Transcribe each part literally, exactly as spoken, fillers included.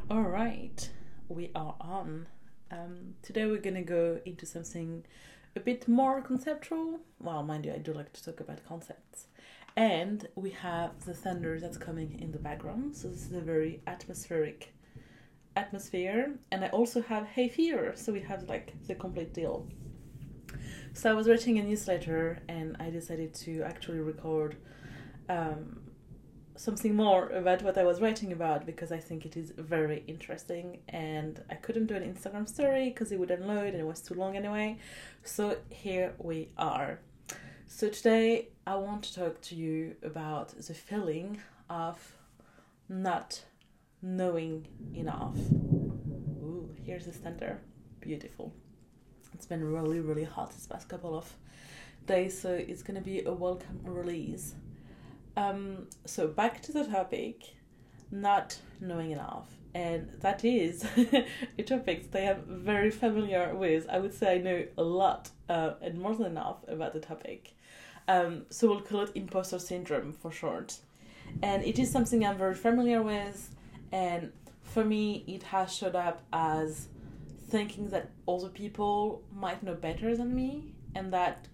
All right, we are on. Um, today we're gonna go into something a bit more conceptual. Well, mind you, I do like to talk about concepts. And we have the thunder that's coming in the background, so this is a very atmospheric atmosphere. And I also have hay fever, so we have like the complete deal. So I was writing a newsletter, and I decided to actually record um, something more about what I was writing about because I think it is very interesting, and I couldn't do an Instagram story because it wouldn't load and it was too long anyway. So here we are. So today I want to talk to you about the feeling of not knowing enough. Ooh, here's the thunder. Beautiful. It's been really, really hot this past couple of days, so it's gonna be a welcome release. Um, so back to the topic, not knowing enough. And that is a topic that I am very familiar with. I would say I know a lot uh, and more than enough about the topic. Um, so we'll call it imposter syndrome for short. And it is something I'm very familiar with. And for me, it has showed up as thinking that other people might know better than me and that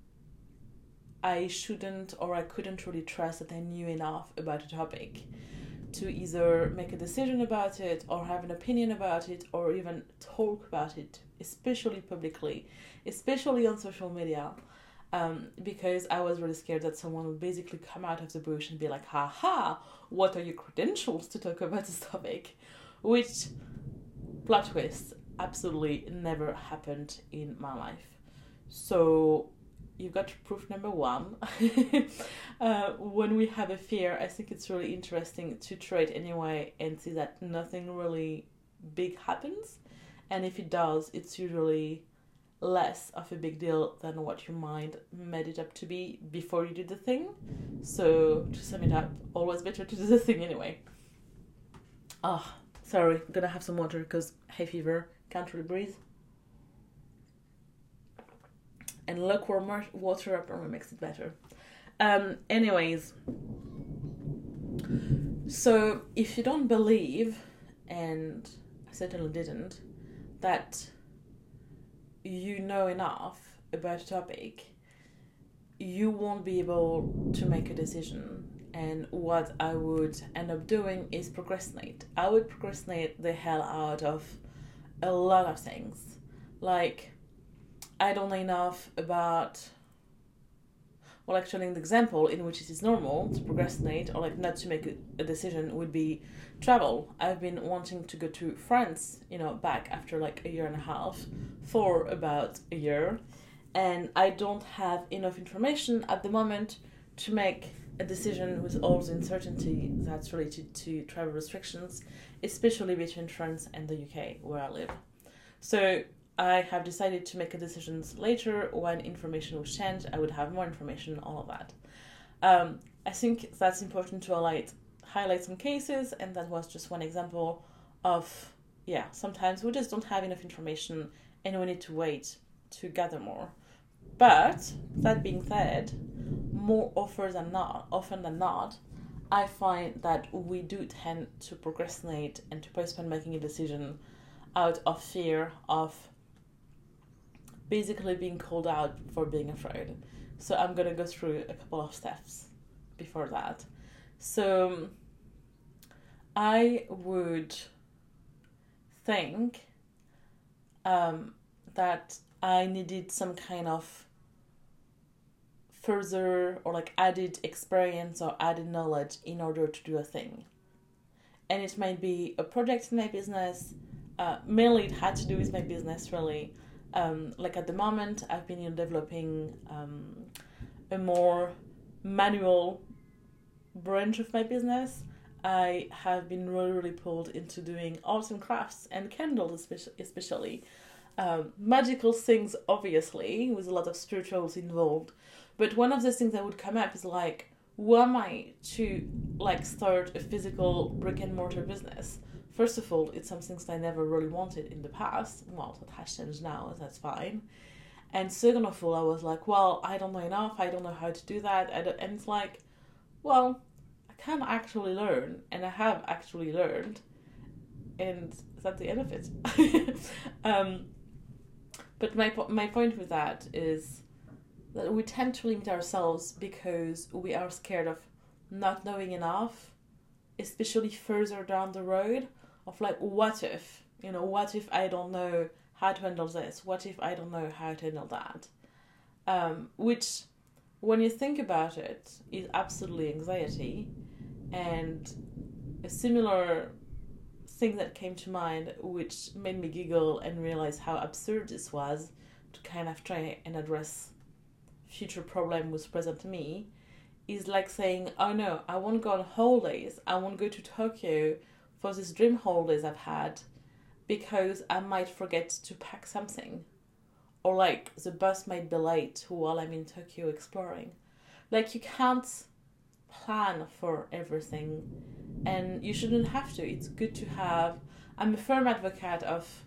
I shouldn't or I couldn't really trust that I knew enough about a topic to either make a decision about it or have an opinion about it or even talk about it, especially publicly, especially on social media, um, because I was really scared that someone would basically come out of the bush and be like, ha ha, what are your credentials to talk about this topic? Which, plot twist, absolutely never happened in my life. So you've got proof number one. uh, when we have a fear, I think it's really interesting to try it anyway and see that nothing really big happens. And if it does, it's usually less of a big deal than what your mind made it up to be before you did the thing. So to sum it up, always better to do the thing anyway. Ah, oh, sorry, I'm gonna have some water because hay fever, can't really breathe. And lukewarm water apparently makes it better. Um, anyways, so if you don't believe, and I certainly didn't, that you know enough about a topic, you won't be able to make a decision. And what I would end up doing is procrastinate. I would procrastinate the hell out of a lot of things. Like, I don't know enough about, well, actually, an example in which it is normal to procrastinate or like not to make a, a decision would be travel. I've been wanting to go to France, you know, back after like a year and a half for about a year, and I don't have enough information at the moment to make a decision with all the uncertainty that's related to travel restrictions, especially between France and the U K, where I live. So I have decided to make a decision later when information was changed. I would have more information, all of that. Um, I think that's important to highlight, highlight some cases, and that was just one example of, yeah, sometimes we just don't have enough information and we need to wait to gather more. But that being said, more often than not, often than not, I find that we do tend to procrastinate and to postpone making a decision out of fear of basically being called out for being afraid. So I'm going to go through a couple of steps before that. So I would think um, that I needed some kind of further or like added experience or added knowledge in order to do a thing. And it might be a project in my business. Uh, mainly it had to do with my business, really. Um, like at the moment, I've been you know, developing um, a more manual branch of my business. I have been really, really pulled into doing arts and crafts and candles, especially. Um, magical things, obviously, with a lot of spirituals involved. But one of the things that would come up is like, who am I to like start a physical brick and mortar business? First of all, it's something that I never really wanted in the past. Well, that has changed now, that's fine. And second of all, I was like, well, I don't know enough. I don't know how to do that. I don't, and it's like, well, I can actually learn, and I have actually learned. and that's the end of it. um, but my my point with that is that we tend to limit ourselves because we are scared of not knowing enough, especially further down the road, of like, what if, you know, what if I don't know how to handle this? What if I don't know how to handle that? Um, which, when you think about it, is absolutely anxiety. And a similar thing that came to mind, which made me giggle and realize how absurd this was, to kind of try and address future problem was present to me, is like saying, oh no, I won't go on holidays, I won't go to Tokyo for these dream holidays I've had because I might forget to pack something, or like the bus might be late while I'm in Tokyo exploring. Like, you can't plan for everything, and you shouldn't have to. It's good to have, I'm a firm advocate of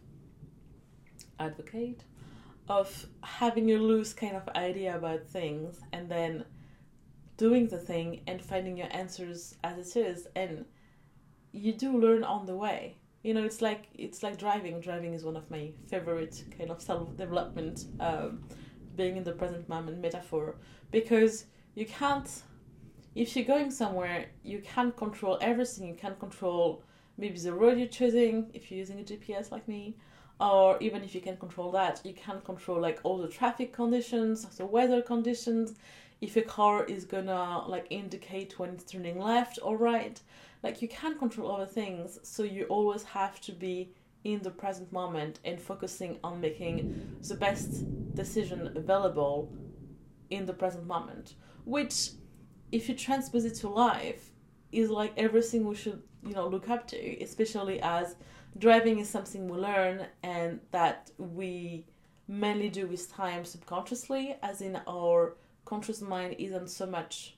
advocate of having a loose kind of idea about things and then doing the thing and finding your answers as it is. And you do learn on the way. You know, it's like it's like driving. Driving is one of my favorite kind of self-development, um, being in the present moment metaphor, because you can't, if you're going somewhere, you can't control everything. You can't control maybe the road you're choosing if you're using a G P S like me, or even if you can control that, you can't control like all the traffic conditions, the weather conditions, if a car is gonna like indicate when it's turning left or right. Like, you can't control other things, so you always have to be in the present moment and focusing on making the best decision available in the present moment. Which, if you transpose it to life, is like everything we should, you know, look up to, especially as driving is something we learn and that we mainly do with time subconsciously, as in our conscious mind isn't so much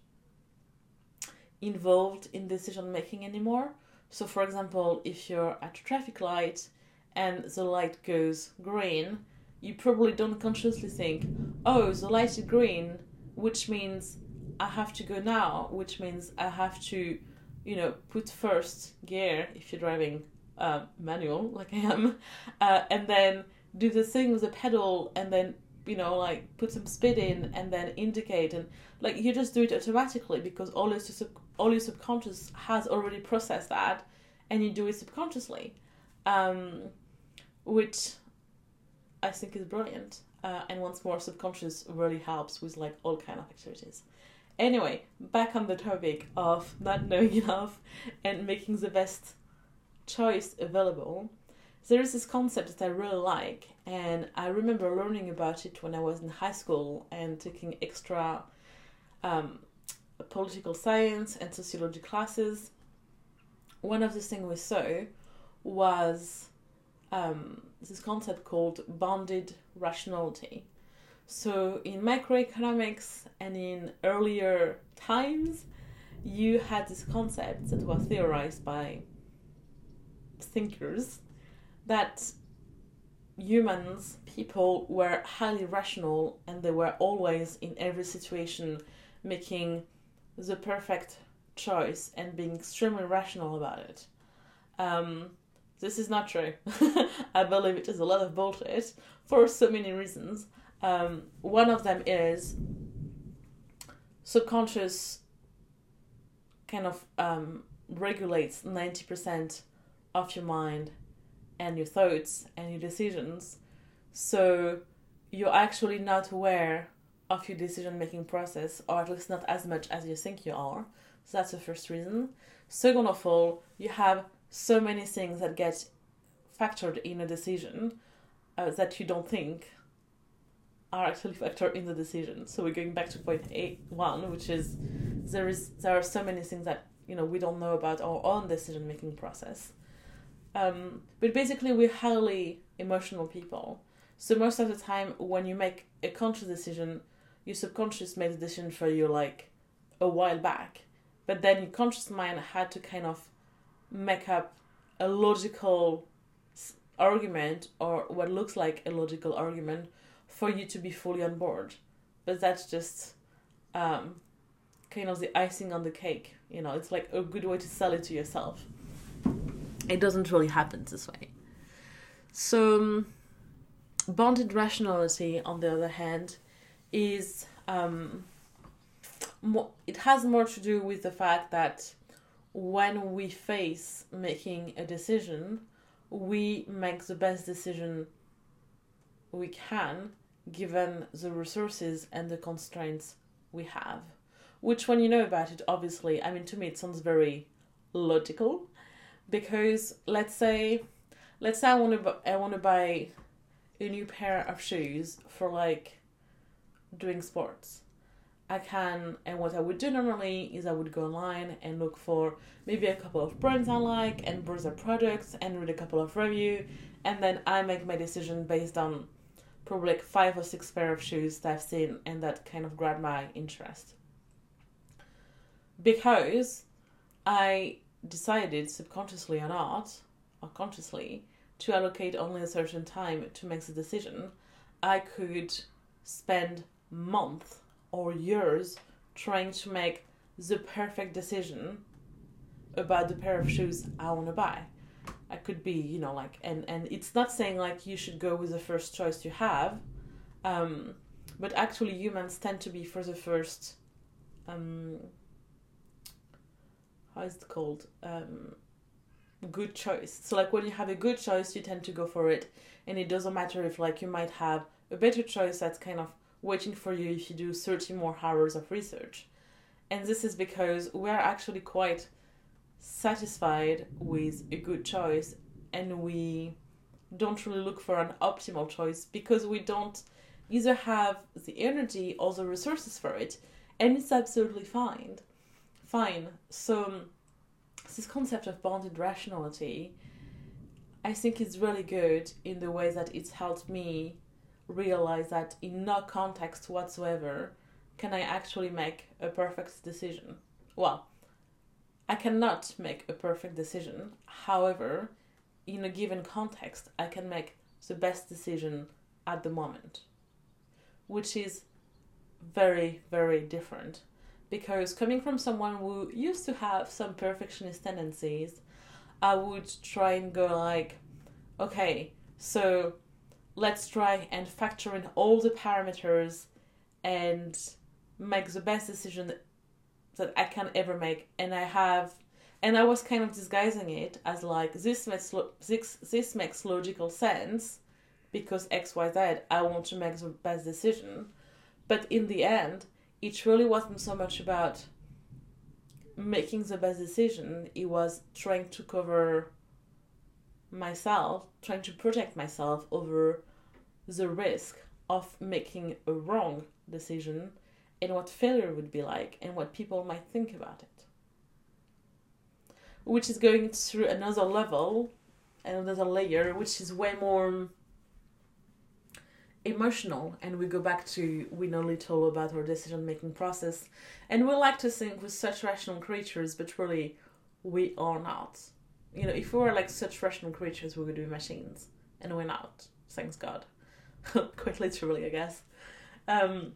involved in decision making anymore. So for example, if you're at a traffic light and the light goes green, you probably don't consciously think, oh, the light is green, which means I have to go now, which means I have to, you know, put first gear if you're driving uh, manual like I am, uh, and then do the thing with the pedal, and then, you know, like put some speed in and then indicate, and like you just do it automatically because all your sub- all your subconscious has already processed that, and you do it subconsciously, um, which I think is brilliant. Uh, and once more, subconscious really helps with like all kind of activities. Anyway, back on the topic of not knowing enough and making the best choice available. There is this concept that I really like, and I remember learning about it when I was in high school and taking extra um, political science and sociology classes. One of the things we saw was um, this concept called bounded rationality. So in macroeconomics and in earlier times, you had this concept that was theorized by thinkers that humans, people, were highly rational, and they were always in every situation making the perfect choice and being extremely rational about it. Um, this is not true. I believe it is a lot of bullshit for so many reasons. Um, one of them is subconscious kind of um, regulates ninety percent of your mind and your thoughts and your decisions. So you're actually not aware of your decision-making process, or at least not as much as you think you are. So that's the first reason. Second of all, you have so many things that get factored in a decision uh, that you don't think are actually factored in the decision. So we're going back to point eight one, which is there is there are so many things that, you know, we don't know about our own decision-making process. Um, but basically, we're highly emotional people. So most of the time, when you make a conscious decision, your subconscious made the decision for you like a while back. But then your conscious mind had to kind of make up a logical argument, or what looks like a logical argument, for you to be fully on board. But that's just um, kind of the icing on the cake. You know, it's like a good way to sell it to yourself. it doesn't really happen this way. So, um, bounded rationality, on the other hand, is um, more, it has more to do with the fact that when we face making a decision, we make the best decision we can given the resources and the constraints we have. Which, when you know about it, obviously, I mean, to me it sounds very logical, because let's say, let's say I want to, I want to buy a new pair of shoes for like doing sports. I can, and what I would do normally is I would go online and look for maybe a couple of brands I like and browse their products and read a couple of reviews, and then I make my decision based on probably like five or six pair of shoes that I've seen and that kind of grab my interest. Because I decided, subconsciously or not, or consciously, to allocate only a certain time to make the decision, I could spend months or years trying to make the perfect decision about the pair of shoes I want to buy. I could be, you know, like, and, and it's not saying like you should go with the first choice you have, um, but actually humans tend to be for the first, um, how is it called? Um, good choice. So like when you have a good choice, you tend to go for it, and it doesn't matter if like you might have a better choice that's kind of waiting for you if you do thirty more hours of research. And this is because we're actually quite satisfied with a good choice, and we don't really look for an optimal choice because we don't either have the energy or the resources for it, and it's absolutely fine. Fine. So this concept of bounded rationality, I think is really good in the way that it's helped me realize that in no context whatsoever can I actually make a perfect decision. Well, I cannot make a perfect decision. However, in a given context, I can make the best decision at the moment, which is very, very different. Because coming from someone who used to have some perfectionist tendencies, I would try and go like, okay, so let's try and factor in all the parameters and make the best decision that, that I can ever make. And I have, and I was kind of disguising it as like, this makes, lo- this, this makes logical sense because X, Y, Z, I want to make the best decision. But in the end, it really wasn't so much about making the best decision. It was trying to cover myself, trying to protect myself over the risk of making a wrong decision and what failure would be like and what people might think about it. Which is going through another level, another layer, which is way more emotional, and we go back to we know little about our decision-making process, and we like to think we're such rational creatures, but really we are not. You know, if we were like such rational creatures, we would be machines, and we're not, thanks God. Quite literally, I guess. Um,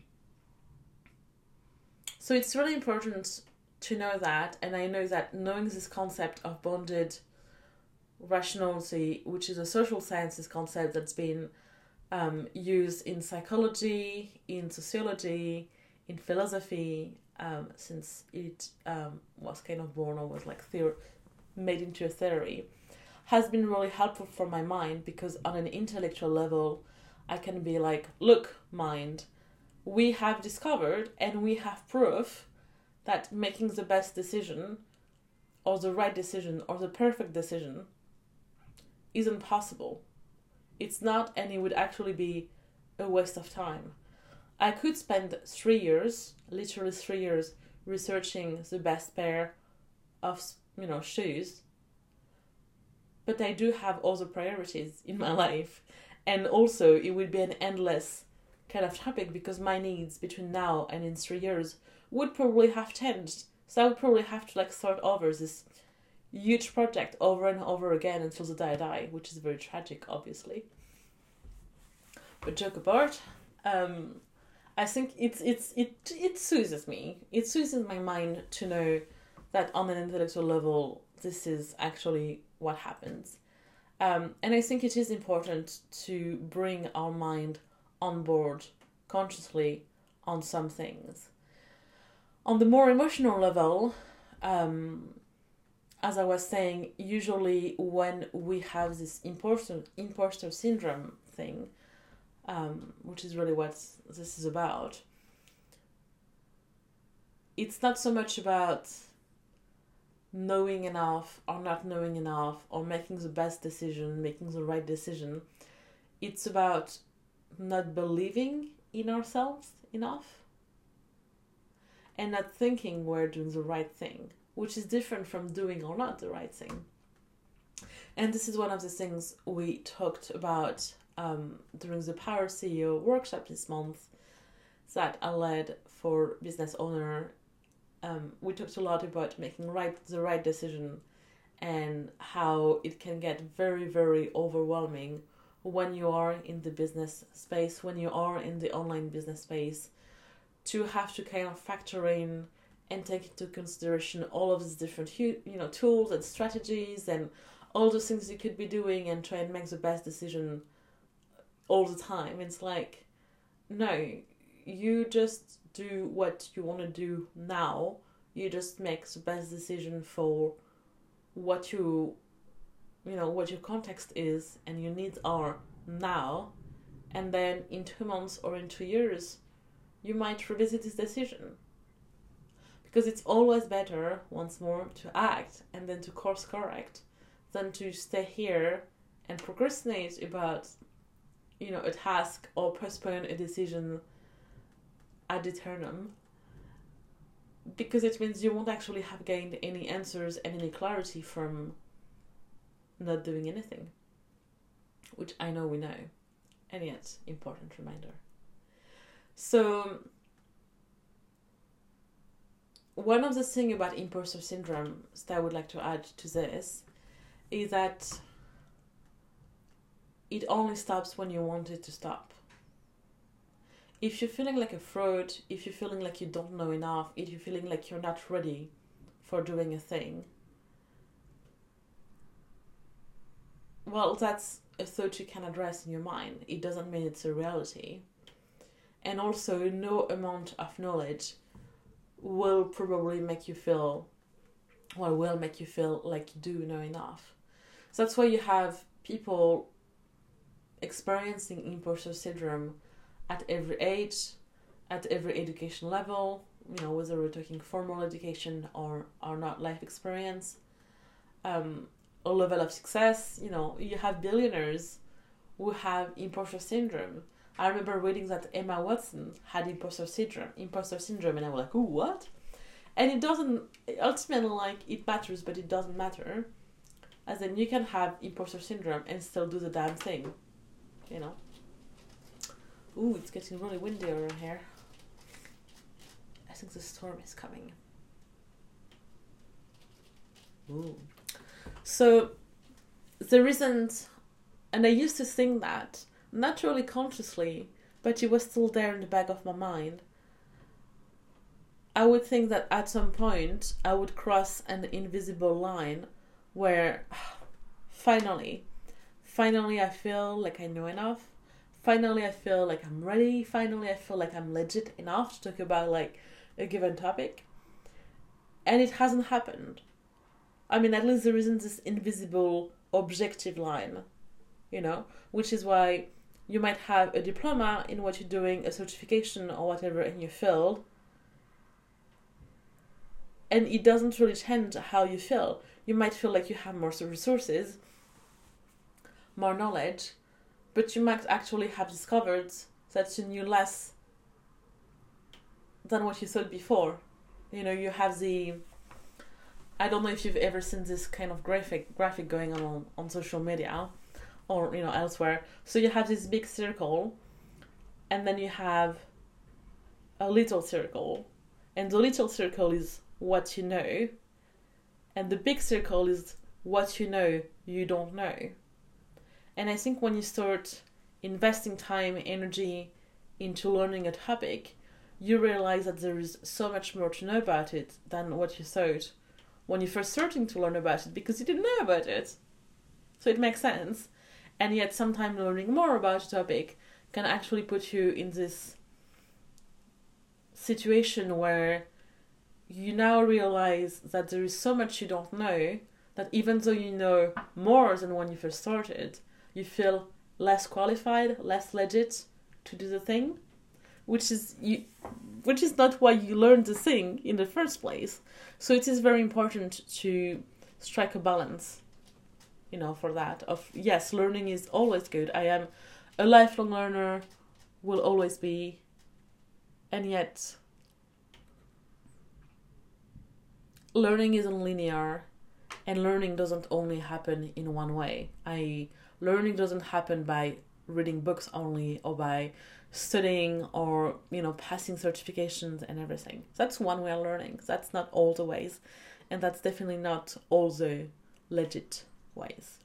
so it's really important to know that, and I know that knowing this concept of bounded rationality, which is a social sciences concept that's been Um, used in psychology, in sociology, in philosophy, um, since it um, was kind of born or was like theor- made into a theory, has been really helpful for my mind, because on an intellectual level, I can be like, look, mind, we have discovered and we have proof that making the best decision or the right decision or the perfect decision isn't possible. It's not, and it would actually be a waste of time. I could spend three years, literally three years, researching the best pair of, you know, shoes. But I do have other priorities in my life. And also, it would be an endless kind of topic, because my needs between now and in three years would probably have changed. So I would probably have to like start over this huge project over and over again until the day I die, which is very tragic, obviously. But joke apart, um, I think it's it's it it soothes me. It soothes my mind to know that on an intellectual level, this is actually what happens. Um, and I think it is important to bring our mind on board consciously on some things. On the more emotional level, um, as I was saying, usually when we have this imposter, imposter syndrome thing, um, which is really what this is about, it's not so much about knowing enough or not knowing enough or making the best decision, making the right decision. It's about not believing in ourselves enough and not thinking we're doing the right thing, which is different from doing or not the right thing. And this is one of the things we talked about um, during the Power C E O workshop this month that I led for business owner. Um, we talked a lot about making right the right decision and how it can get very, very overwhelming when you are in the business space, when you are in the online business space, to have to kind of factor in and take into consideration all of these different you know tools and strategies and all the things you could be doing and try and make the best decision all the time. It's like, no, you just do what you want to do now. You just make the best decision for what you, you know, what your context is and your needs are now. And then in two months or in two years, you might revisit this decision. Because it's always better, once more, to act and then to course correct than to stay here and procrastinate about, you know, a task or postpone a decision ad eternum, because it means you won't actually have gained any answers and any clarity from not doing anything, which I know we know, and yet important reminder. So one of the things about imposter syndrome that I would like to add to this is that it only stops when you want it to stop. If you're feeling like a fraud, if you're feeling like you don't know enough, if you're feeling like you're not ready for doing a thing, well, that's a thought you can address in your mind. It doesn't mean it's a reality. And also, no amount of knowledge will probably make you feel, well, will make you feel like you do know enough. So that's why you have people experiencing imposter syndrome at every age, at every education level, you know, whether we're talking formal education or, or not life experience, um, a level of success. You know, you have billionaires who have imposter syndrome. I remember reading that Emma Watson had imposter syndrome, imposter syndrome, and I was like, ooh, what? And it doesn't, ultimately, like, it matters, but it doesn't matter. As in, you can have imposter syndrome and still do the damn thing, you know. Ooh, it's getting really windy over here. I think the storm is coming. Ooh. So, there isn't, and I used to think that, not really consciously, but it was still there in the back of my mind. I would think that at some point, I would cross an invisible line where, finally, finally I feel like I know enough. Finally, I feel like I'm ready. Finally, I feel like I'm legit enough to talk about, like, a given topic. And it hasn't happened. I mean, at least there isn't this invisible objective line, you know, which is why you might have a diploma in what you're doing, a certification or whatever in your field, and it doesn't really change how you feel. You might feel like you have more resources, more knowledge, but you might actually have discovered that you knew less than what you thought before. You know, you have the, I don't know if you've ever seen this kind of graphic graphic going on on social media or, you know, elsewhere. So you have this big circle, and then you have a little circle, and the little circle is what you know, and the big circle is what you know you don't know. And I think when you start investing time, energy into learning a topic, you realize that there is so much more to know about it than what you thought when you first starting to learn about it, because you didn't know about it. So it makes sense. And yet sometimes learning more about a topic can actually put you in this situation where you now realize that there is so much you don't know, that even though you know more than when you first started, you feel less qualified, less legit to do the thing, which is you, which is not why you learned the thing in the first place. So it is very important to strike a balance, you know, for that. Of yes, learning is always good. I am a lifelong learner, will always be, and yet learning isn't linear, and learning doesn't only happen in one way. I learning doesn't happen by reading books only, or by studying, or, you know, passing certifications and everything. That's one way of learning. That's not all the ways, and that's definitely not all the legit ways.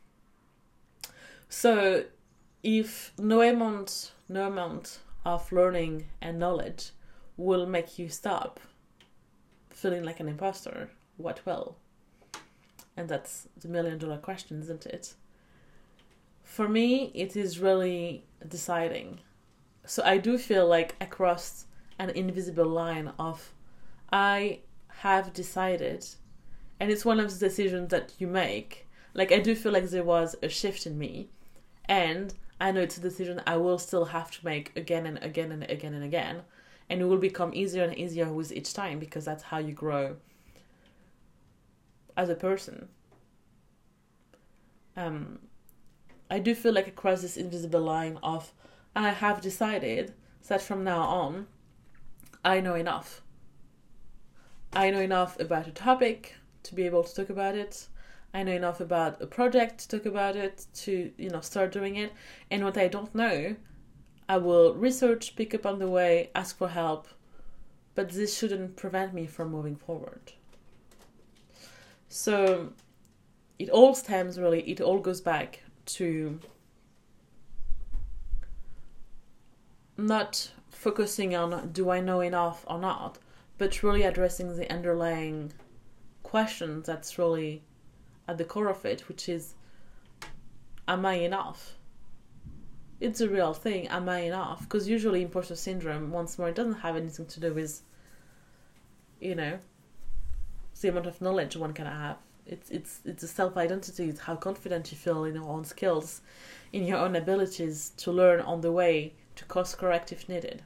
So if no amount, no amount of learning and knowledge will make you stop feeling like an imposter, what will? And that's the million dollar question, isn't it? For me, it is really deciding. So I do feel like I crossed an invisible line of I have decided, and it's one of the decisions that you make. Like, I do feel like there was a shift in me, and I know it's a decision I will still have to make again and again and again and again, and it will become easier and easier with each time, because that's how you grow as a person. Um, I do feel like I crossed this invisible line of I have decided that from now on, I know enough. I know enough about a topic to be able to talk about it. I know enough about a project to talk about it, to, you know, start doing it. And what I don't know, I will research, pick up on the way, ask for help. But this shouldn't prevent me from moving forward. So it all stems, really, it all goes back to not focusing on do I know enough or not, but really addressing the underlying question that's really at the core of it, which is, am I enough? It's a real thing. Am I enough? Because usually imposter syndrome, once more, it doesn't have anything to do with, you know, the amount of knowledge one can have. It's it's it's a self-identity. It's how confident you feel in your own skills, in your own abilities to learn on the way, to course correct if needed.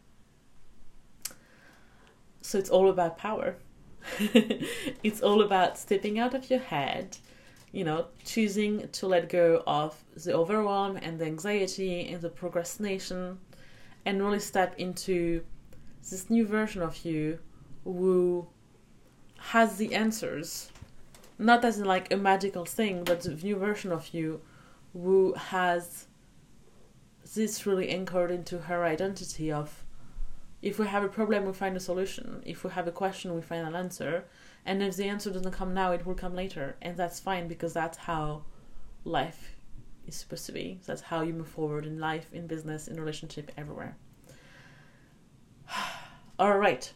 So it's all about power. It's all about stepping out of your head, you know, choosing to let go of the overwhelm and the anxiety and the procrastination, and really step into this new version of you who has the answers, not as in like a magical thing, but the new version of you who has this really anchored into her identity of, if we have a problem, we find a solution. If we have a question, we find an answer. And if the answer doesn't come now, it will come later. And that's fine, because that's how life is supposed to be. That's how you move forward in life, in business, in relationship, everywhere. All right.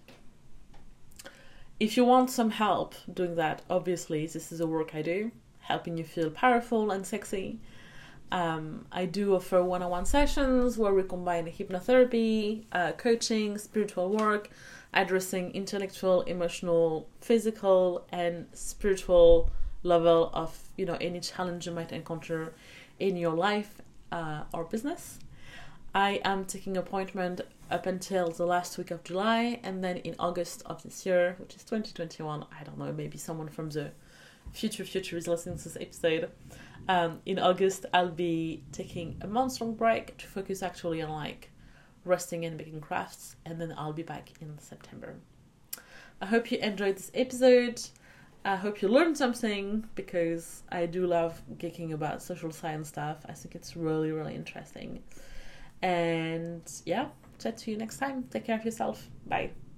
If you want some help doing that, obviously, this is the work I do, helping you feel powerful and sexy. Um, I do offer one-on-one sessions where we combine hypnotherapy, uh, coaching, spiritual work, addressing intellectual, emotional, physical, and spiritual level of, you know, any challenge you might encounter in your life uh, or business. I am taking appointment up until the last week of July, and then in August of this year, which is twenty twenty-one, I don't know, maybe someone from the future future is listening to this episode. Um, in August, I'll be taking a month-long break to focus actually on like resting and making crafts, and then I'll be back in September. I hope you enjoyed this episode. I hope you learned something, because I do love geeking about social science stuff. I think it's really, really interesting. And yeah, chat to you next time. Take care of yourself. Bye.